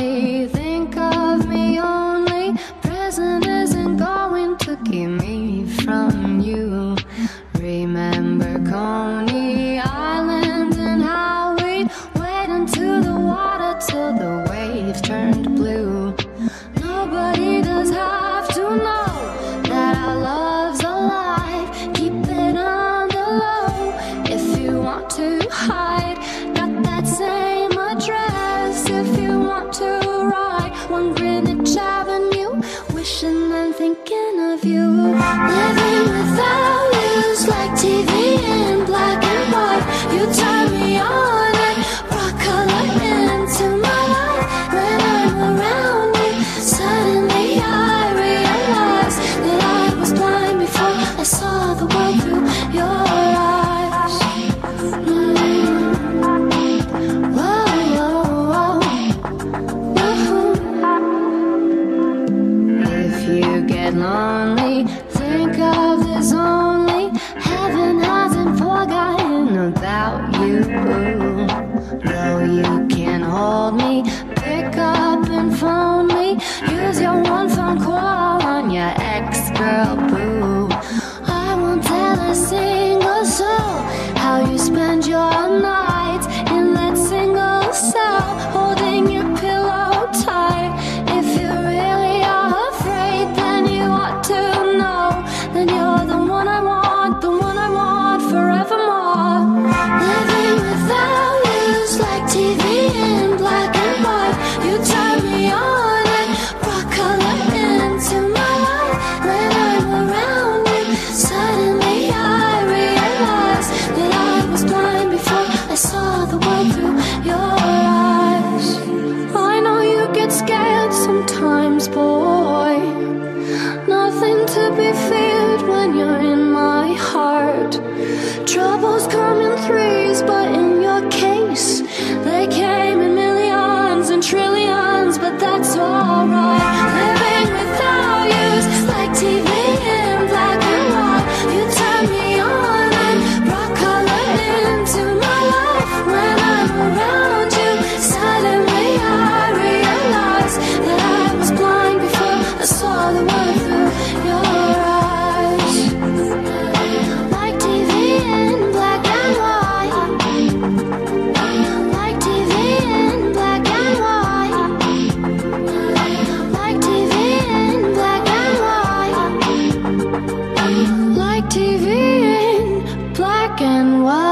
lonely, think of me only. Prison isn't going to keep me from you. Remember Coney Island and how we'd wade into the water till the waves turned blue. Nobody does have to know that our love's alive. Keep it on the low if you want to hide. Got that same address if you want to ride. One Greenwich Avenue, wishing and thinking of you. Living without you's like TV in black and white. You turn me on and brought color into my life. When I'm around you, suddenly I realize that I was blind before I saw the world through your eyes. Whoa, whoa, whoa. If you get lonely, think of this only. Heaven hasn't forgotten about you. No, you can't hold me. Pick up and phone me. Use your one phone call on your ex-girl, boo. I won't tell a single soul how you spend your nights in that single cell, holding your pillow tight. If you really are afraid, then you ought to know. Then you're the one I want, the one I want forevermore. Living without you's like TV in black and white. You turn me on and brought color into my life. When I'm around you, suddenly I realize that I was blind before I saw the world through your eyes. I know you get scared sometimes, boy. Nothing to be feared when you're in my heart. Troubles come in threes, but in your case, they came in millions and trillions, but that's alright. Living without you's like TV in black and white. You turn me on and brought color into my life. When I'm around you, suddenly I realize that I was blind before I saw the world through your eyes. Like TV in black and white. Like TV in black and white. Like TV in black and white. Like TV in black and white.